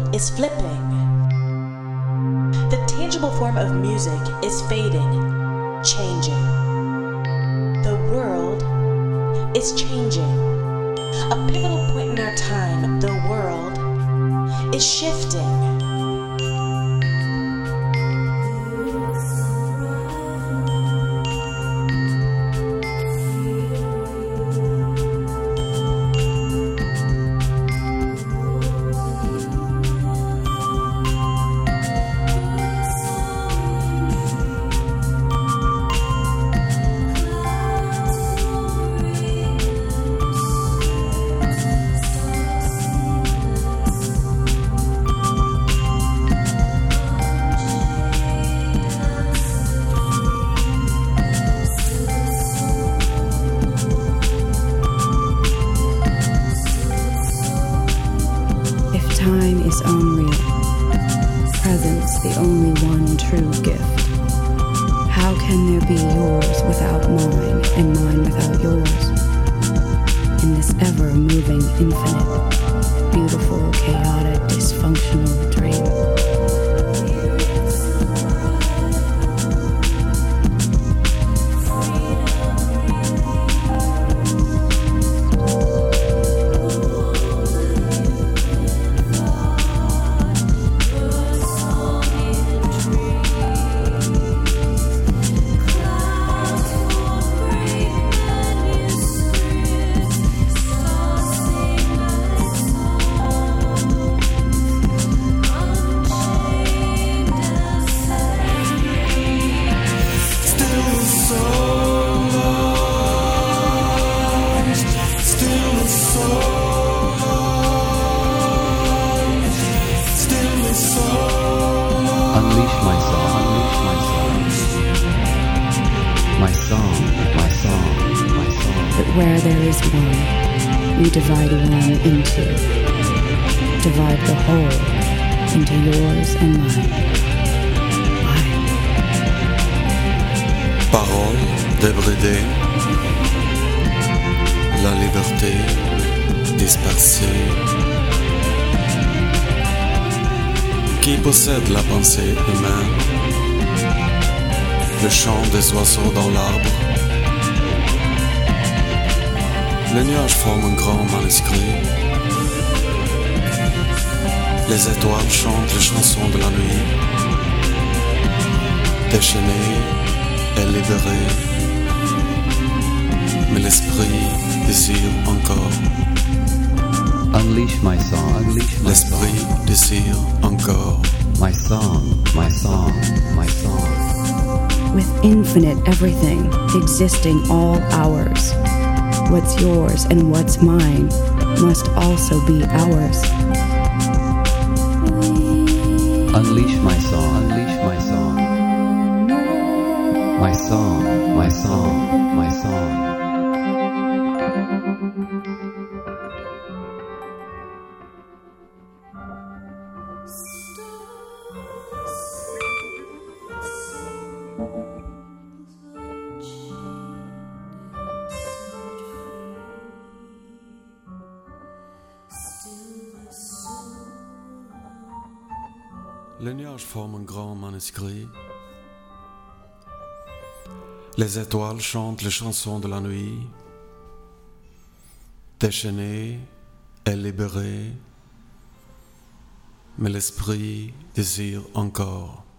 is flipping. The tangible form of music is fading, changing. The world is changing. A pivotal point in our time, the world is shifting. Time is unreal, presence the only one true gift. How can there be yours without mine and mine without yours? In this ever-moving infinite, beautiful, chaotic, dysfunctional dream. Unleash my song, unleash my song. My song, my song, my song. But where there is one, we divide one into. Divide the whole into yours and mine. Mine. Parole débridée, la liberté dispersée. Qui possède la pensée humaine? Le chant des oiseaux dans l'arbre. Les nuages forment un grand manuscrit. Les étoiles chantent les chansons de la nuit. Déchaînés et libérés. Mais l'esprit désire encore. Unleash my song, unleash my L'esprit song. désire encore. My song, my song, my song. With infinite everything existing all hours, what's yours and what's mine must also be ours. Unleash my song, unleash my song. My song, my song, my song. Les nuages forment un grand manuscrit. Les étoiles chantent les chansons de la nuit. Déchaînés et libérés. Mais l'esprit désire encore.